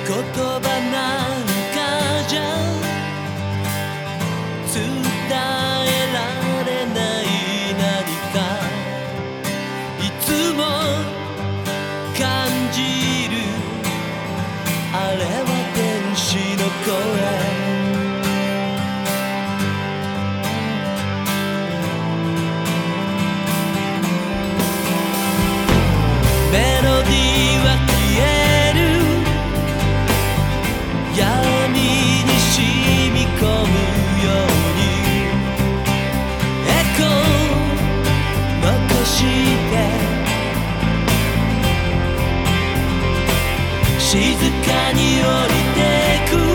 言葉なんかじゃ伝えられない何かいつも感じるあれは天使の声メロディーは消える闇に染み込むようにエコー残して静かに降りてく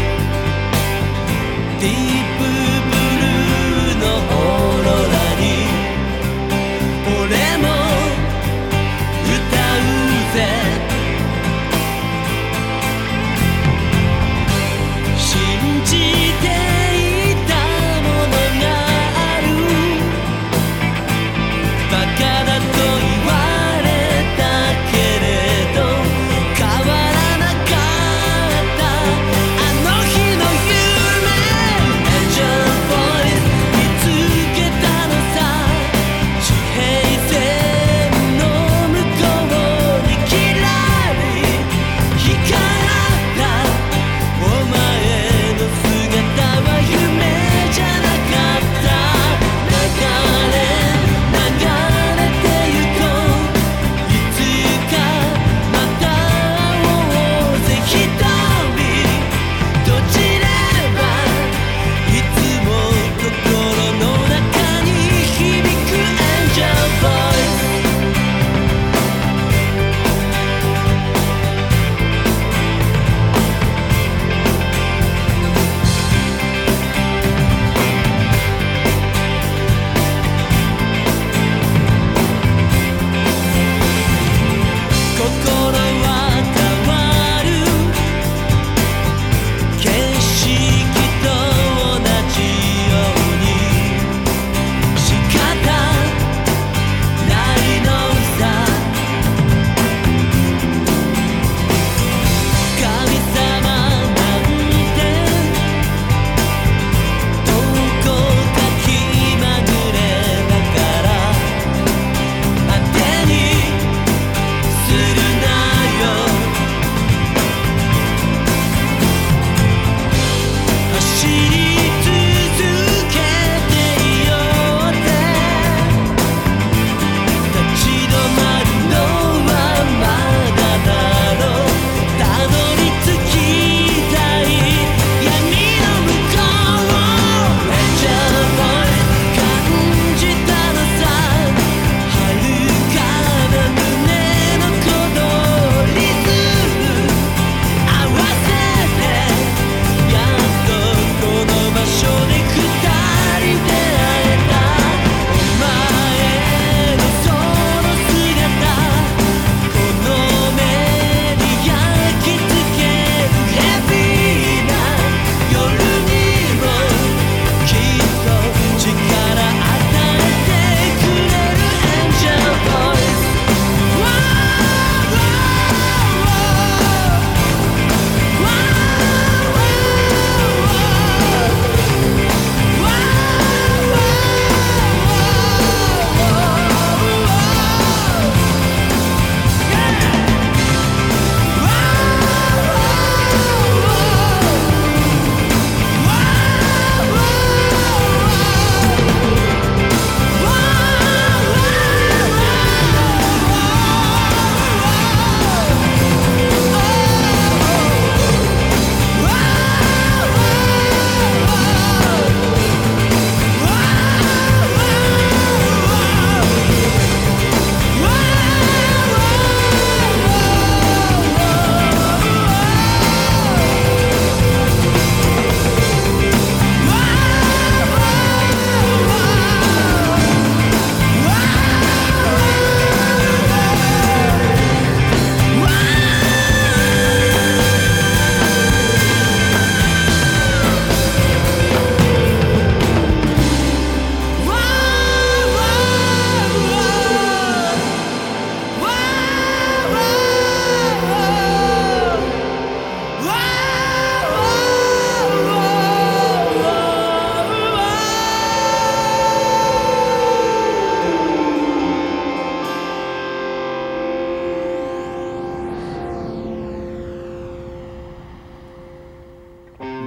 ディープブルーのオーロラに俺も歌うぜ信じていたものがあるバカだと言われたけれど変わらなかったあの日の夢 Angel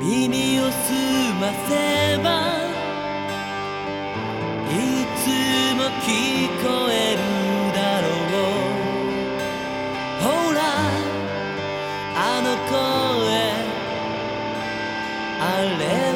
耳を澄ませばいつも聞こえるだろう。ほらあの声あれ